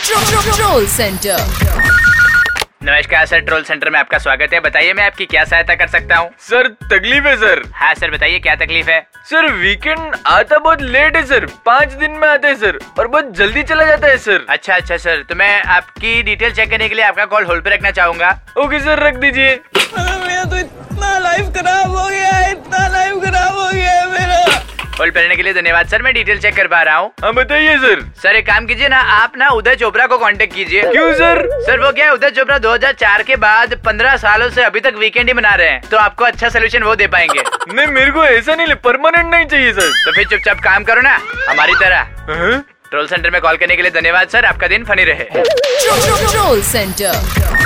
Troll centre. नमस्कार sir, troll centre में आपका स्वागत है। बताइए मैं आपकी क्या सहायता कर सकता हूँ। सर तकलीफ है सर। हाँ सर बताइए क्या तकलीफ है। सर वीकेंड आता बहुत लेट है सर, 5 दिन में आता है सर, और बहुत जल्दी चला जाता है सर। अच्छा सर, तो मैं आपकी डिटेल चेक करने के लिए आपका कॉल होल्ड पे रखना चाहूंगा। ओके सर, रख दीजिए। मेरा तो इतना लाइफ खराब हो गया है, इतना लाइफ खराब हो गया है मेरा। होल्ड पे रहने के लिए धन्यवाद सर, मैं डिटेल चेक कर पा रहा हूँ। हाँ बताइए सर। सर एक काम कीजिए ना, आप ना उदय चोपड़ा को कांटेक्ट कीजिए। क्यों सर? सर वो क्या है, उदय चोपड़ा 2004 के बाद 15 सालों से अभी तक वीकेंड ही मना रहे हैं, तो आपको अच्छा सोल्यूशन वो दे पाएंगे। नहीं मेरे को ऐसा नहीं, परमानेंट नहीं चाहिए सर। तो फिर चुपचाप काम करो ना हमारी तरह। हाँ? ट्रोल सेंटर में कॉल करने के लिए धन्यवाद सर, आपका दिन फनी रहे। Troll centre.